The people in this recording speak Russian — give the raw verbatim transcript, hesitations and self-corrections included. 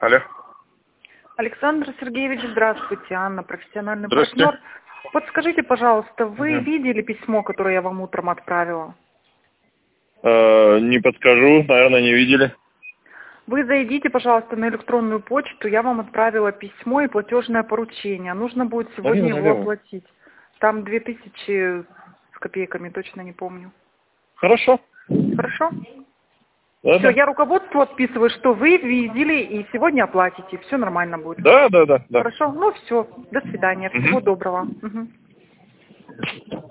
Алло. Александр Сергеевич, здравствуйте. Анна, профессиональный Здравствуйте. партнер. Подскажите, пожалуйста, вы Мгм. видели письмо, которое я вам утром отправила? Э, не подскажу, наверное, не видели. Вы зайдите, пожалуйста, на электронную почту. Я вам отправила письмо и платежное поручение. Нужно будет сегодня Налево, его налево. оплатить. Там две тысячи с копейками, точно не помню. Хорошо. Хорошо? Да, Все, да. я руководству отписываю, что вы видели и сегодня оплатите. Все нормально будет. Да, да, да, да. Хорошо? Ну все. До свидания. Всего Мгм. доброго. Мгм.